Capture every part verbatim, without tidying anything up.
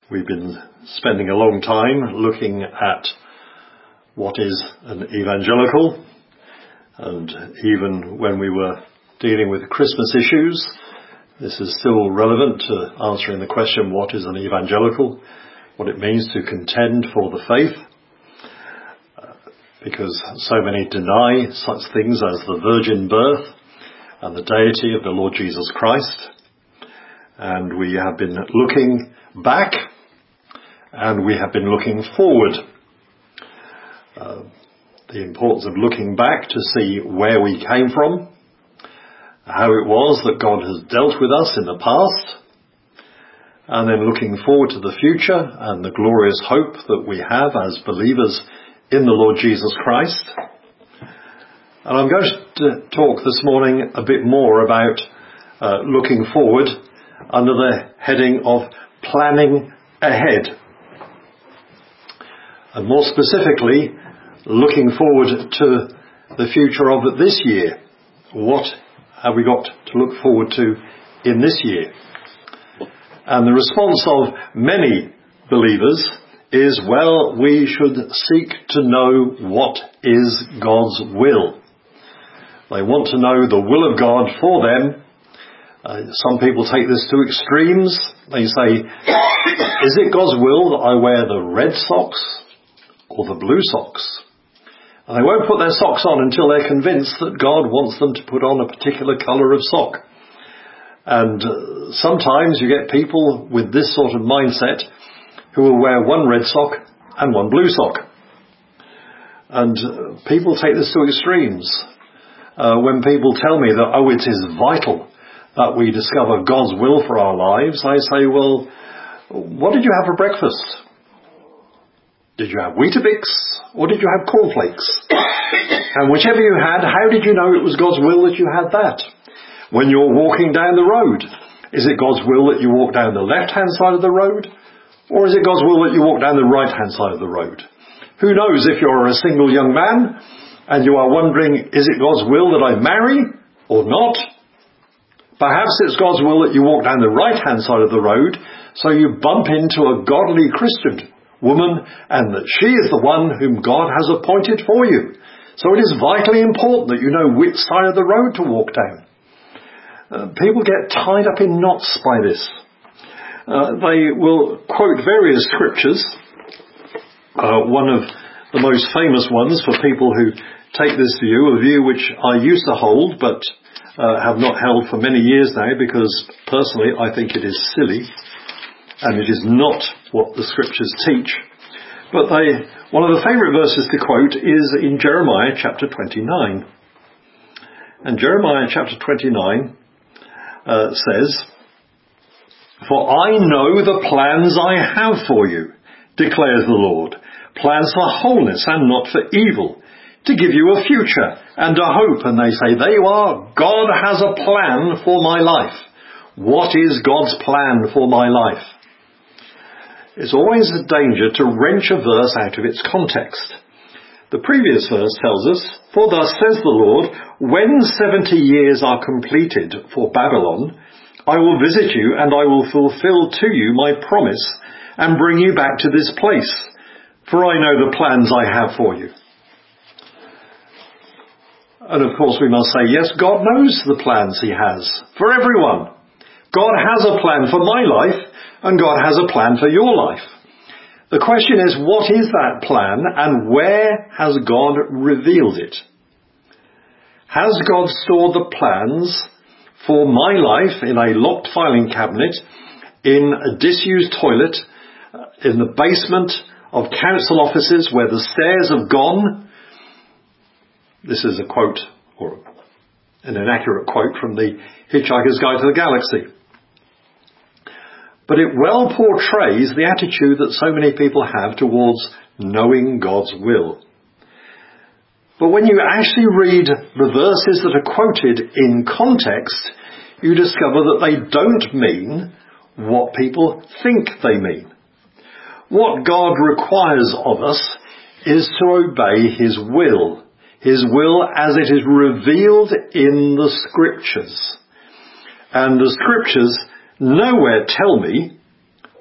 We've been spending a long time looking at what is an evangelical, and even when we were dealing with Christmas issues, this is still relevant to answering the question, what is an evangelical, what it means to contend for the faith, uh, because so many deny such things as the virgin birth and the deity of the Lord Jesus Christ. And we have been looking back and we have been looking forward. Uh, the importance of looking back to see where we came from, how it was that God has dealt with us in the past, and then looking forward to the future and the glorious hope that we have as believers in the Lord Jesus Christ. And I'm going to talk this morning a bit more about uh, looking forward under the heading of planning ahead. And more specifically, looking forward to the future of this year. What have we got to look forward to in this year? And the response of many believers is, well, we should seek to know what is God's will. They want to know the will of God for them. Uh, some people take this to extremes. They say, is it God's will that I wear the red socks or the blue socks? And they won't put their socks on until they're convinced that God wants them to put on a particular colour of sock. And uh, sometimes you get people with this sort of mindset who will wear one red sock and one blue sock. And uh, people take this to extremes. Uh, when people tell me that, oh, it is vital that we discover God's will for our lives, I say, well, what did you have for breakfast? Did you have Weetabix or did you have cornflakes? And whichever you had, how did you know it was God's will that you had that? When you're walking down the road, is it God's will that you walk down the left-hand side of the road? Or is it God's will that you walk down the right-hand side of the road? Who knows, if you're a single young man and you are wondering, is it God's will that I marry or not? Perhaps it's God's will that you walk down the right-hand side of the road so you bump into a godly Christian woman and that she is the one whom God has appointed for you. So it is vitally important that you know which side of the road to walk down. Uh, people get tied up in knots by this. Uh, they will quote various scriptures. Uh, one of the most famous ones for people who take this view, a view which I used to hold but uh, have not held for many years now, because personally I think it is silly and it is not what the scriptures teach. But they, one of the favourite verses to quote is in Jeremiah chapter twenty-nine. And Jeremiah chapter twenty-nine uh, says, "For I know the plans I have for you, declares the Lord, plans for wholeness and not for evil, to give you a future and a hope." And they say, there you are, God has a plan for my life. What is God's plan for my life? It's always a danger to wrench a verse out of its context. The previous verse tells us, "For thus says the Lord, when seventy years are completed for Babylon, I will visit you and I will fulfill to you my promise and bring you back to this place, for I know the plans I have for you." And of course we must say, yes, God knows the plans he has for everyone. God has a plan for my life and God has a plan for your life. The question is, what is that plan and where has God revealed it? Has God stored the plans for my life in a locked filing cabinet, in a disused toilet, in the basement of council offices where the stairs have gone? This is a quote, or an inaccurate quote from the Hitchhiker's Guide to the Galaxy. But it well portrays the attitude that so many people have towards knowing God's will. But when you actually read the verses that are quoted in context, you discover that they don't mean what people think they mean. What God requires of us is to obey his will. His will as it is revealed in the scriptures. And the scriptures nowhere tell me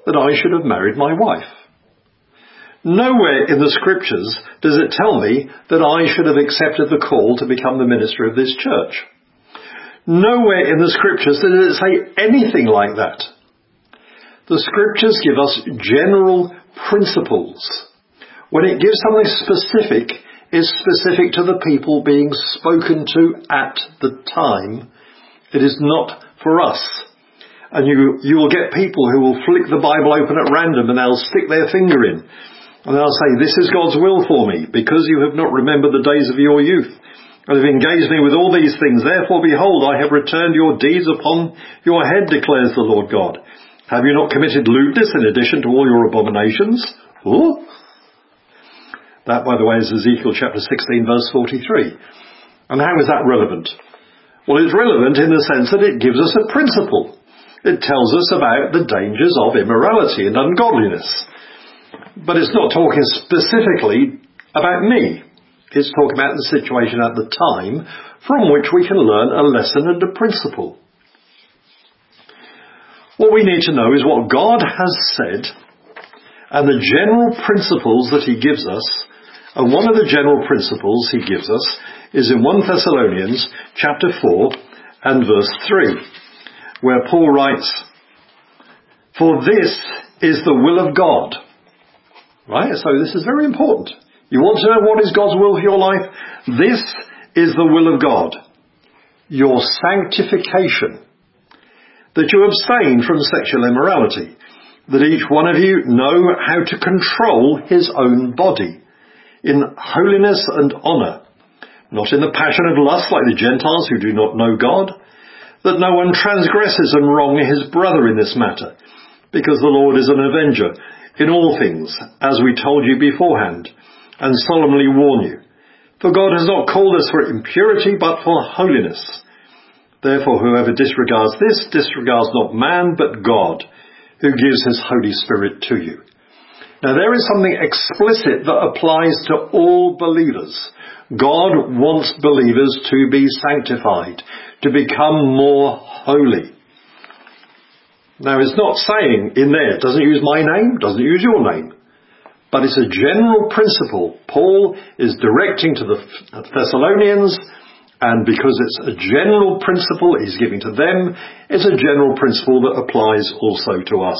that I should have married my wife. Nowhere in the scriptures does it tell me that I should have accepted the call to become the minister of this church. Nowhere in the scriptures does it say anything like that. The scriptures give us general principles. When it gives something specific, it's specific to the people being spoken to at the time. It is not for us. And you, you will get people who will flick the Bible open at random and they'll stick their finger in. And they'll say, this is God's will for me, because you have not remembered the days of your youth, and have engaged me with all these things. Therefore, behold, I have returned your deeds upon your head, declares the Lord God. Have you not committed lewdness in addition to all your abominations? Ooh. That, by the way, is Ezekiel chapter sixteen, verse forty-three. And how is that relevant? Well, it's relevant in the sense that it gives us a principle. It tells us about the dangers of immorality and ungodliness. But it's not talking specifically about me. It's talking about the situation at the time from which we can learn a lesson and a principle. What we need to know is what God has said and the general principles that he gives us. And one of the general principles he gives us is in First Thessalonians chapter four and verse three, where Paul writes, "For this is the will of God." Right? So this is very important. You want to know what is God's will for your life? This is the will of God. Your sanctification. That you abstain from sexual immorality. That each one of you know how to control his own body in holiness and honour, not in the passion of lust like the Gentiles who do not know God. That no one transgresses and wrong his brother in this matter, because the Lord is an avenger in all things, as we told you beforehand, and solemnly warn you. For God has not called us for impurity, but for holiness. Therefore, whoever disregards this, disregards not man, but God, who gives his Holy Spirit to you. Now, there is something explicit that applies to all believers. God wants believers to be sanctified, to become more holy. Now, it's not saying in there, it doesn't use my name, doesn't use your name. But it's a general principle. Paul is directing to the Thessalonians, and because it's a general principle he's giving to them, it's a general principle that applies also to us.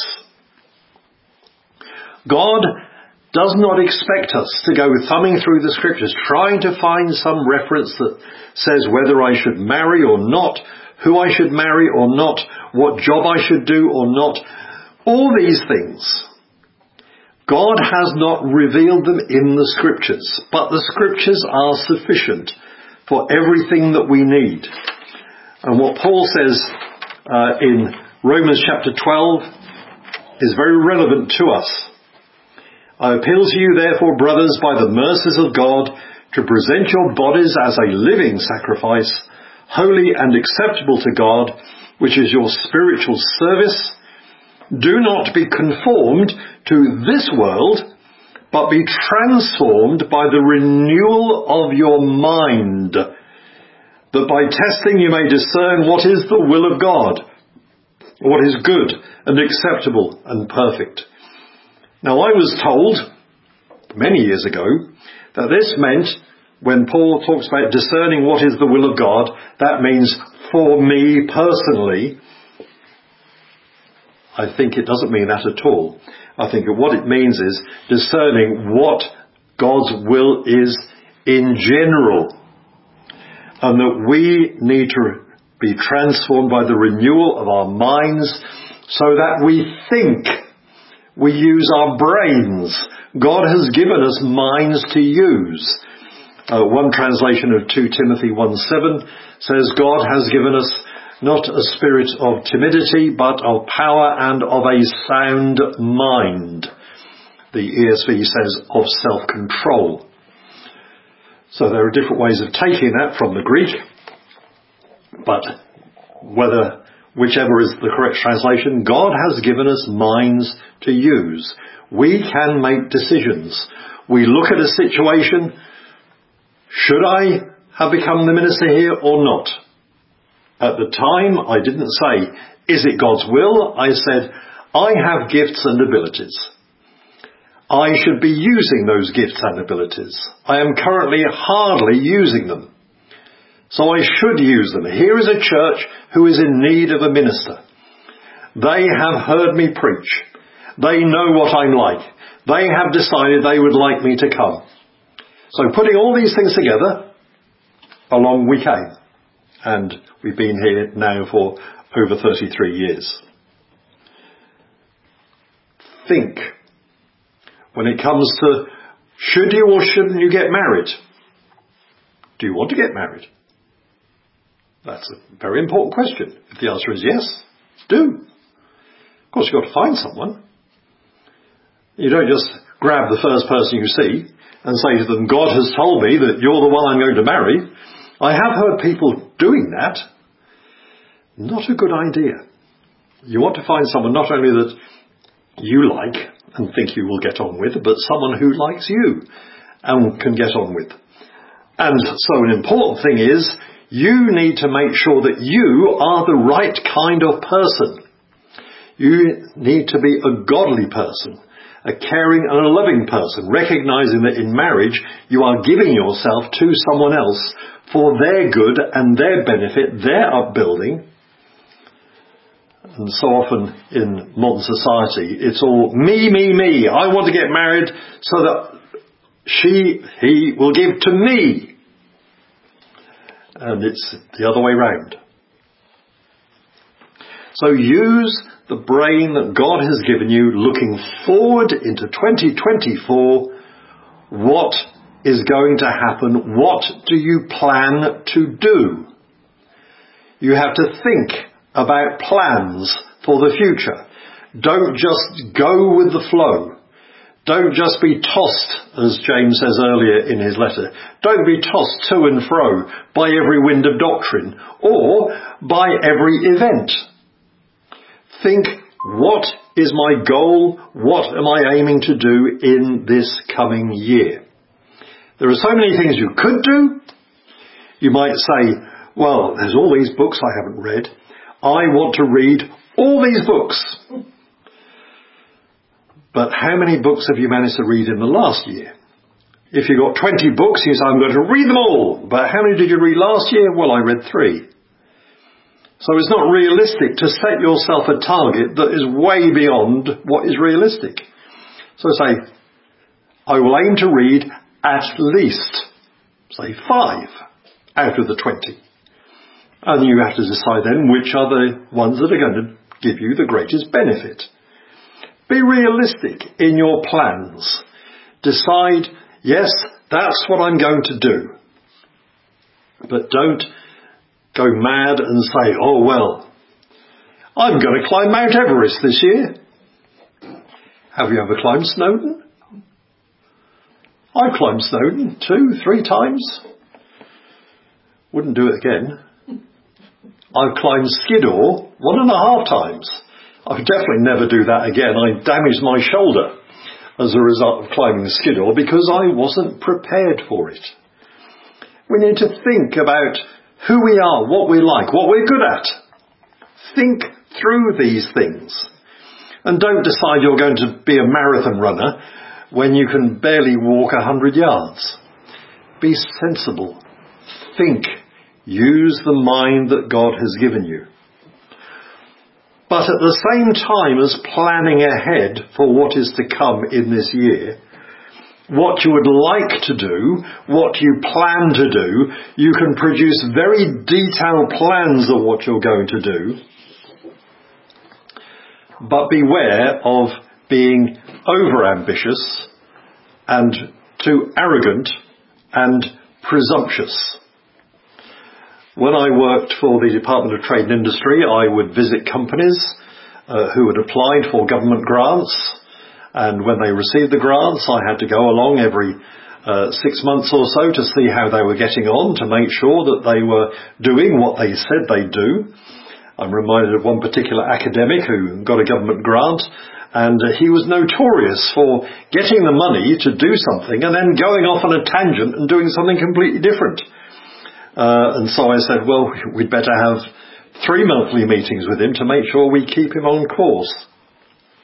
God does not expect us to go thumbing through the scriptures, trying to find some reference that says whether I should marry or not, who I should marry or not, what job I should do or not. All these things. God has not revealed them in the scriptures, but the scriptures are sufficient for everything that we need. And what Paul says uh, in Romans chapter twelve is very relevant to us. I appeal to you, therefore, brothers, by the mercies of God, to present your bodies as a living sacrifice, holy and acceptable to God, which is your spiritual service. Do not be conformed to this world, but be transformed by the renewal of your mind, that by testing you may discern what is the will of God, what is good and acceptable and perfect. Now, I was told many years ago that this meant, when Paul talks about discerning what is the will of God, that means for me personally. I think it doesn't mean that at all. I think that what it means is discerning what God's will is in general. And that we need to be transformed by the renewal of our minds so that we think. We use our brains. God has given us minds to use. Uh, one translation of Second Timothy one seven says God has given us not a spirit of timidity, but of power and of a sound mind. The E S V says of self-control. So there are different ways of taking that from the Greek, but whether, whichever is the correct translation, God has given us minds to use. We can make decisions. We look at a situation, should I have become the minister here or not? At the time, I didn't say, is it God's will? I said, I have gifts and abilities. I should be using those gifts and abilities. I am currently hardly using them. So I should use them. Here is a church who is in need of a minister. They have heard me preach. They know what I'm like. They have decided they would like me to come. So putting all these things together, along we came. And we've been here now for over thirty-three years. Think. When it comes to, should you or shouldn't you get married? Do you want to get married? That's a very important question. If the answer is yes, do. Of course, you've got to find someone. You don't just grab the first person you see and say to them, God has told me that you're the one I'm going to marry. I have heard people doing that. Not a good idea. You want to find someone not only that you like and think you will get on with, but someone who likes you and can get on with. And so an important thing is, you need to make sure that you are the right kind of person. You need to be a godly person, a caring and a loving person, recognizing that in marriage you are giving yourself to someone else for their good and their benefit, their upbuilding. And so often in modern society, it's all me, me, me. I want to get married so that she, he will give to me. And it's the other way round. So use the brain that God has given you, looking forward into twenty twenty-four. What is going to happen? What do you plan to do? You have to think about plans for the future. Don't just go with the flow. Don't just be tossed, as James says earlier in his letter. Don't be tossed to and fro by every wind of doctrine or by every event. Think, what is my goal? What am I aiming to do in this coming year? There are so many things you could do. You might say, well, there's all these books I haven't read. I want to read all these books. But how many books have you managed to read in the last year? If you've got twenty books, you say, I'm going to read them all. But how many did you read last year? Well, I read three. So it's not realistic to set yourself a target that is way beyond what is realistic. So say, I will aim to read at least, say, five out of the twenty. And you have to decide then which are the ones that are going to give you the greatest benefit. Be realistic in your plans. Decide, yes, that's what I'm going to do. But don't go mad and say, oh, well, I'm going to climb Mount Everest this year. Have you ever climbed Snowdon? I've climbed Snowdon two, three times. Wouldn't do it again. I've climbed Skiddaw one and a half times. I would definitely never do that again. I damaged my shoulder as a result of climbing Skiddaw because I wasn't prepared for it. We need to think about who we are, what we like, what we're good at. Think through these things. And don't decide you're going to be a marathon runner when you can barely walk a hundred yards. Be sensible. Think. Use the mind that God has given you. But at the same time as planning ahead for what is to come in this year, what you would like to do, what you plan to do, you can produce very detailed plans of what you're going to do. But beware of being over-ambitious and too arrogant and presumptuous. When I worked for the Department of Trade and Industry, I would visit companies uh, who had applied for government grants. And when they received the grants, I had to go along every uh, six months or so to see how they were getting on, to make sure that they were doing what they said they'd do. I'm reminded of one particular academic who got a government grant, and uh, he was notorious for getting the money to do something and then going off on a tangent and doing something completely different. Uh, and so I said, well, we'd better have three monthly meetings with him to make sure we keep him on course.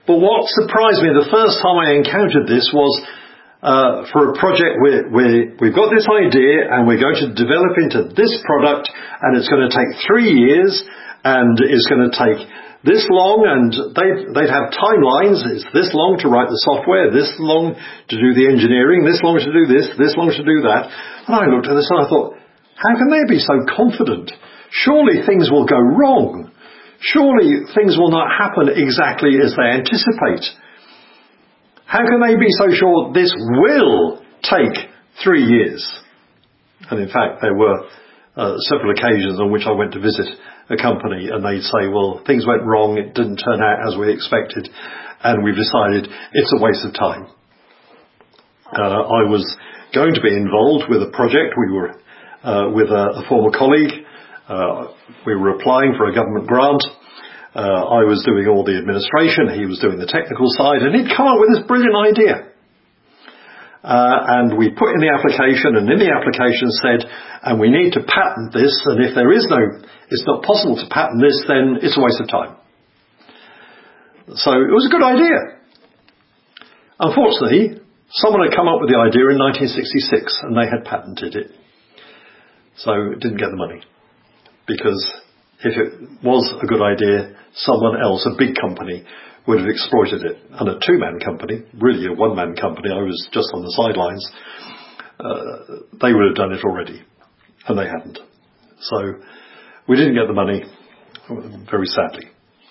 But what surprised me the first time I encountered this was uh, for a project where, where we've got this idea and we're going to develop into this product, and it's going to take three years and it's going to take this long, and they'd, they'd have timelines. It's this long to write the software, this long to do the engineering, this long to do this, this long to do that. And I looked at this and I thought, how can they be so confident? Surely things will go wrong. Surely things will not happen exactly as they anticipate. How can they be so sure this will take three years? And in fact, there were uh, several occasions on which I went to visit a company and they'd say, well, things went wrong, it didn't turn out as we expected, and we've decided it's a waste of time. Uh, I was going to be involved with a project. We were uh, with a, a former colleague. Uh, we were applying for a government grant. Uh, I was doing all the administration, he was doing the technical side, and he'd come up with this brilliant idea. Uh, and we put in the application, and in the application said, and we need to patent this, and if there is no, it's not possible to patent this, then it's a waste of time. So it was a good idea. Unfortunately, someone had come up with the idea in nineteen sixty-six, and they had patented it. So it didn't get the money. Because if it was a good idea, someone else, a big company, would have exploited it. And a two-man company, really a one-man company, I was just on the sidelines, uh, they would have done it already. And they hadn't. So we didn't get the money, very sadly.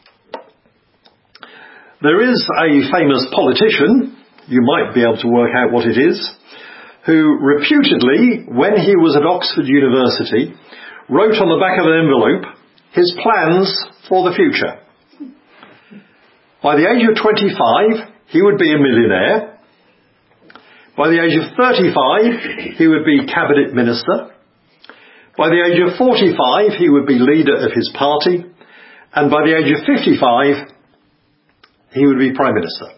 There is a famous politician, you might be able to work out what it is, who reputedly, when he was at Oxford University, wrote on the back of an envelope his plans for the future. By the age of twenty-five, he would be a millionaire. By the age of thirty-five, he would be cabinet minister. By the age of forty-five, he would be leader of his party. And by the age of fifty-five, he would be prime minister.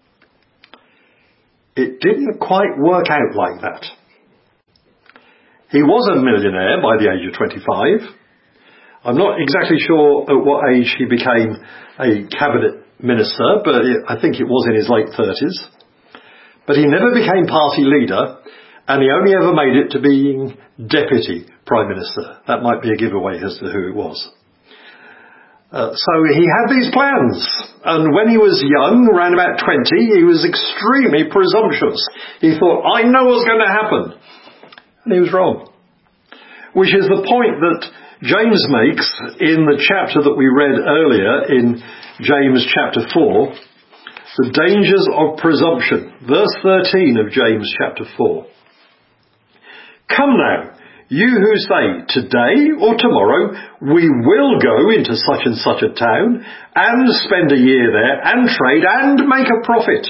It didn't quite work out like that. He was a millionaire by the age of twenty-five. I'm not exactly sure at what age he became a cabinet minister, but I think it was in his late thirties. But he never became party leader, and he only ever made it to being deputy prime minister. That might be a giveaway as to who it was. Uh, so he had these plans, and when he was young, around about twenty, he was extremely presumptuous. He thought, I know what's going to happen. And he was wrong. Which is the point that James makes in the chapter that we read earlier in James chapter four, the dangers of presumption. Verse thirteen of James chapter four. Come now, you who say, today or tomorrow we will go into such and such a town and spend a year there and trade and make a profit.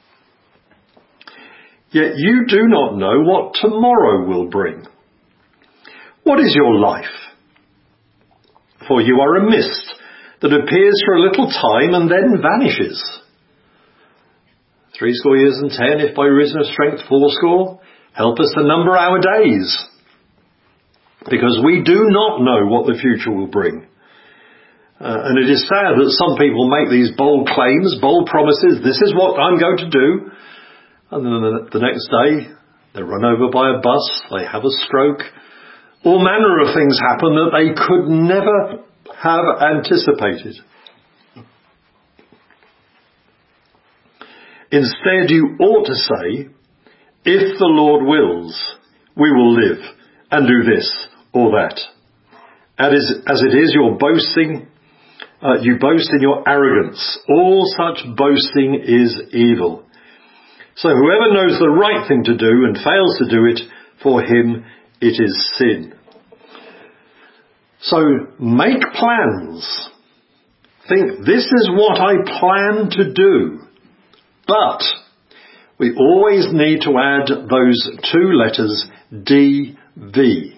Yet you do not know what tomorrow will bring. What is your life? For you are a mist that appears for a little time and then vanishes. Threescore years and ten, if by reason of strength fourscore, help us to number our days. Because we do not know what the future will bring. Uh, and it is sad that some people make these bold claims, bold promises, this is what I'm going to do. And then the, the next day, they're run over by a bus, they have a stroke. All manner of things happen that they could never have anticipated. Instead, you ought to say, if the Lord wills, we will live and do this or that. As, as it is, your boasting, uh, you boast in your arrogance. All such boasting is evil. So whoever knows the right thing to do and fails to do it, for him it is sin. So make plans. Think, this is what I plan to do. But we always need to add those two letters, D V.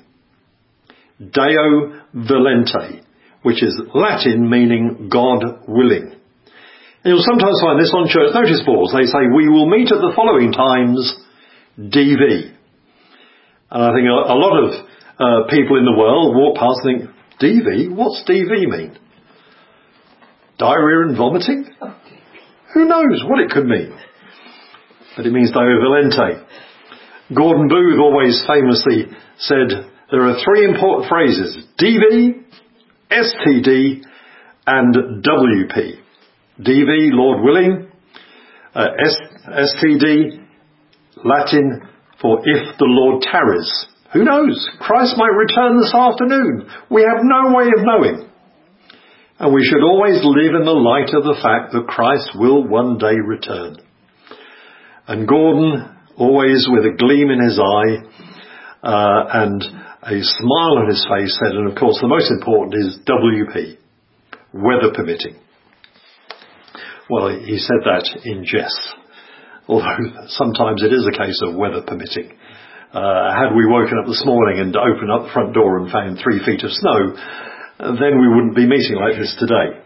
Deo volente, which is Latin meaning God willing. And you'll sometimes find this on church notice boards. They say, we will meet at the following times, D V. And I think a, a lot of uh, people in the world walk past and think, D V? What's D V mean? Diarrhea and vomiting? Who knows what it could mean? But it means Deo Volente. Gordon Booth always famously said there are three important phrases: D V, S T D, and W P. D V, Lord willing. Uh, S T D, Latin for if the Lord tarries. Who knows? Christ might return this afternoon. We have no way of knowing. And we should always live in the light of the fact that Christ will one day return. And Gordon, always with a gleam in his eye uh, and a smile on his face, said, and of course the most important is W P, weather permitting. Well, he said that in jest, although sometimes it is a case of weather permitting. Uh, had we woken up this morning and opened up the front door and found three feet of snow, then we wouldn't be meeting like this today.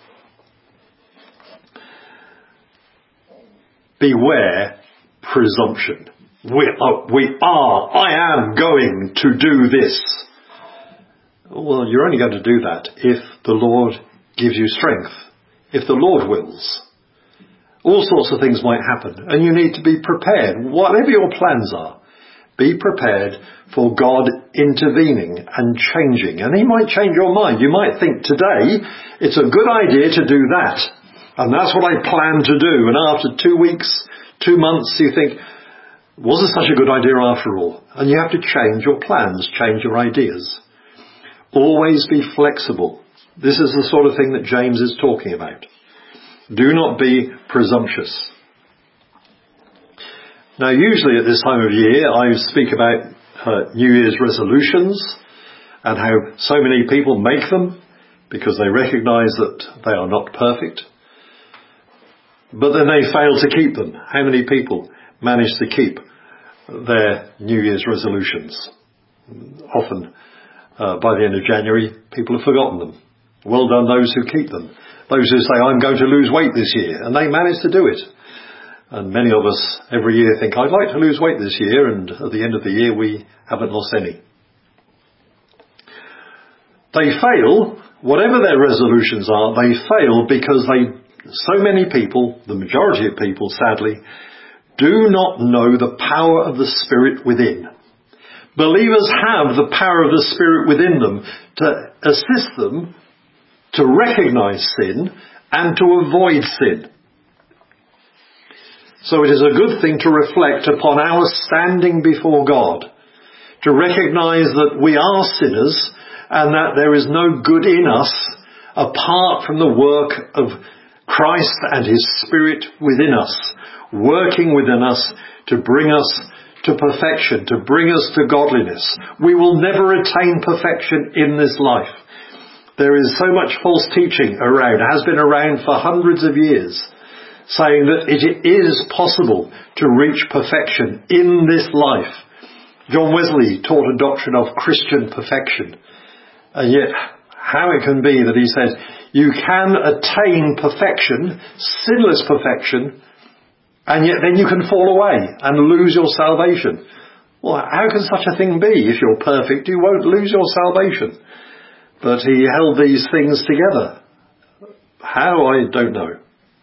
Beware presumption. We are, we are, I am going to do this. Well, you're only going to do that if the Lord gives you strength, if the Lord wills. All sorts of things might happen, and you need to be prepared. Whatever your plans are, be prepared for God intervening and changing. And he might change your mind. You might think today it's a good idea to do that. And that's what I plan to do. And after two weeks, two months, you think, was it such a good idea after all? And you have to change your plans, change your ideas. Always be flexible. This is the sort of thing that James is talking about. Do not be presumptuous. Now, usually at this time of year, I speak about uh, New Year's resolutions and how so many people make them because they recognise that they are not perfect. But then they fail to keep them. How many people manage to keep their New Year's resolutions? Often, uh, by the end of January, people have forgotten them. Well done those who keep them. Those who say, I'm going to lose weight this year, and they manage to do it. And many of us every year think, I'd like to lose weight this year, and at the end of the year we haven't lost any. They fail, whatever their resolutions are, they fail because they, so many people, the majority of people sadly, do not know the power of the Spirit within. Believers have the power of the Spirit within them to assist them to recognise sin and to avoid sin. So it is a good thing to reflect upon our standing before God, to recognise that we are sinners and that there is no good in us apart from the work of Christ and his Spirit within us, working within us to bring us to perfection, to bring us to godliness. We will never attain perfection in this life. There is so much false teaching around, has been around for hundreds of years, saying that it is possible to reach perfection in this life. John Wesley taught a doctrine of Christian perfection. And yet, how it can be that he said, you can attain perfection, sinless perfection, and yet then you can fall away and lose your salvation. Well, how can such a thing be? If you're perfect, you won't lose your salvation. But he held these things together. How, I don't know.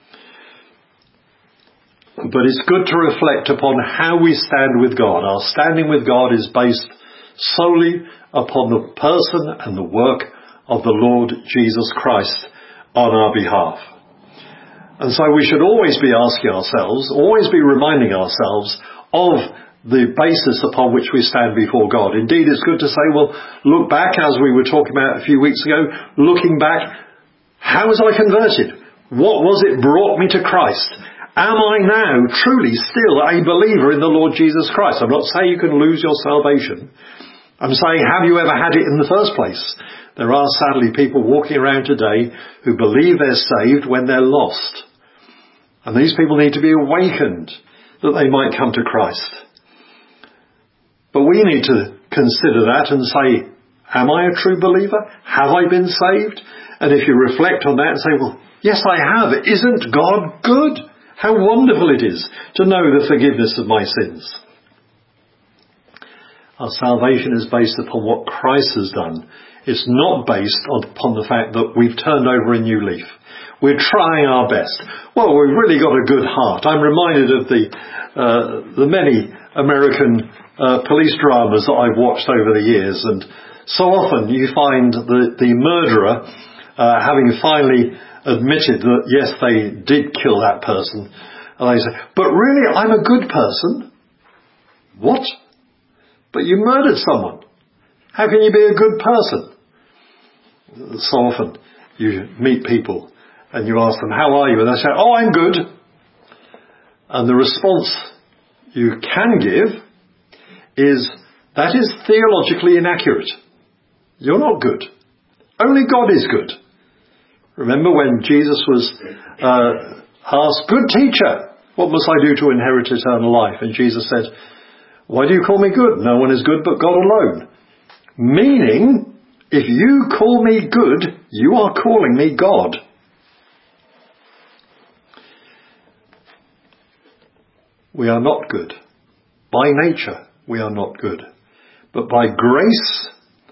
But it's good to reflect upon how we stand with God. Our standing with God is based solely upon the person and the work of the Lord Jesus Christ on our behalf. And so we should always be asking ourselves, always be reminding ourselves of the basis upon which we stand before God. Indeed, it's good to say, well, look back, as we were talking about a few weeks ago, looking back, how was I converted? What was it brought me to Christ? Am I now truly still a believer in the Lord Jesus Christ? I'm not saying you can lose your salvation. I'm saying, have you ever had it in the first place? There are sadly people walking around today who believe they're saved when they're lost. And these people need to be awakened that they might come to Christ. But we need to consider that and say, am I a true believer? Have I been saved? And if you reflect on that and say, well, yes, I have. Isn't God good? How wonderful it is to know the forgiveness of my sins. Our salvation is based upon what Christ has done It's not based on, upon the fact that we've turned over a new leaf. We're trying our best. Well, we've really got a good heart. I'm reminded of the uh, the many American uh, police dramas that I've watched over the years, and so often you find the, the murderer, uh, having finally admitted that yes, they did kill that person, and they say, but really, I'm a good person. What? But you murdered someone. How can you be a good person? So often you meet people and you ask them, how are you? And they say, oh, I'm good. And the response you can give is, that is theologically inaccurate. You're not good. Only God is good. Remember when Jesus was uh, asked, good teacher, what must I do to inherit eternal life? And Jesus said, why do you call me good? No one is good but God alone. Meaning, if you call me good, you are calling me God. We are not good. By nature, we are not good. But by grace,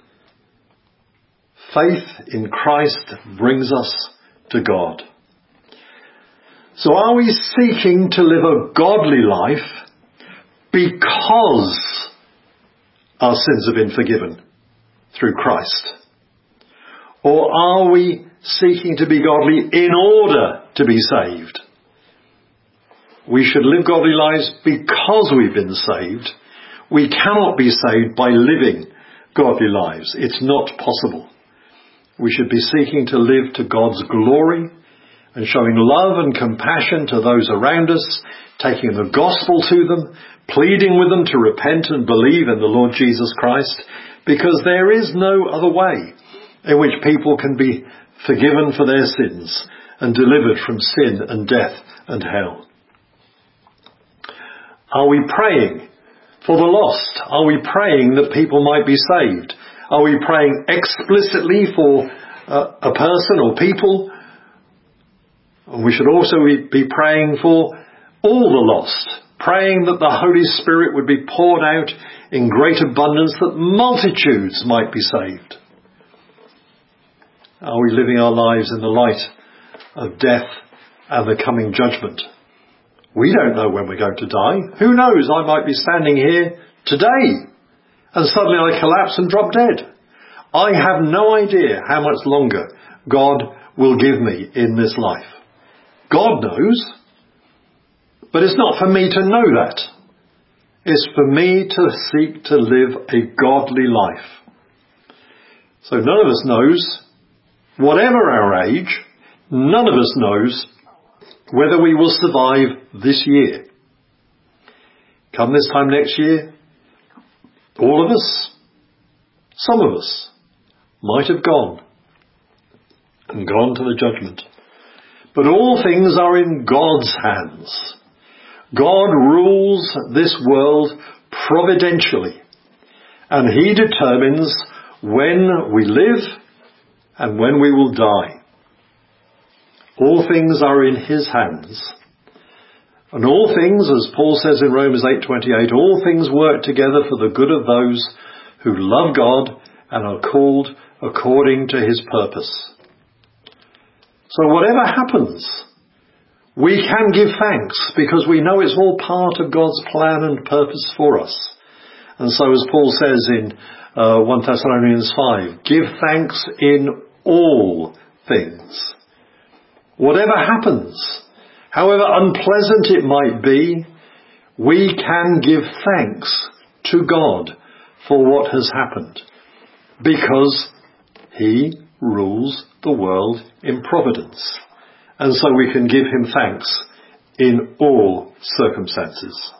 faith in Christ brings us to God. So are we seeking to live a godly life because our sins have been forgiven through Christ? Or are we seeking to be godly in order to be saved? We should live godly lives because we've been saved. We cannot be saved by living godly lives. It's not possible. We should be seeking to live to God's glory and showing love and compassion to those around us, taking the gospel to them, pleading with them to repent and believe in the Lord Jesus Christ, because there is no other way in which people can be forgiven for their sins and delivered from sin and death and hell. Are we praying for the lost? Are we praying that people might be saved? Are we praying explicitly for uh, a person or people? And we should also be praying for all the lost, praying that the Holy Spirit would be poured out in great abundance, that multitudes might be saved. Are we living our lives in the light of death and the coming judgment? We don't know when we're going to die. Who knows? I might be standing here today and suddenly I collapse and drop dead. I have no idea how much longer God will give me in this life. God knows, but it's not for me to know that. It's for me to seek to live a godly life. So none of us knows, whatever our age, none of us knows whether we will survive this year. Come this time next year, all of us, some of us, might have gone and gone to the judgment. But all things are in God's hands. God rules this world providentially, and He determines when we live and when we will die. All things are in His hands. And all things, as Paul says in Romans eight twenty-eight, all things work together for the good of those who love God and are called according to His purpose. So whatever happens, we can give thanks because we know it's all part of God's plan and purpose for us. And so as Paul says in uh, First Thessalonians five, give thanks in all things. Whatever happens, however unpleasant it might be, we can give thanks to God for what has happened, because He rules the world in providence. And so we can give Him thanks in all circumstances.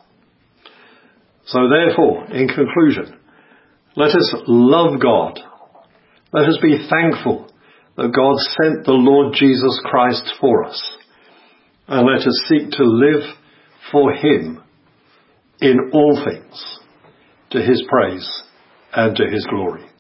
So therefore, in conclusion, let us love God. Let us be thankful that God sent the Lord Jesus Christ for us. And let us seek to live for Him in all things, to His praise and to His glory.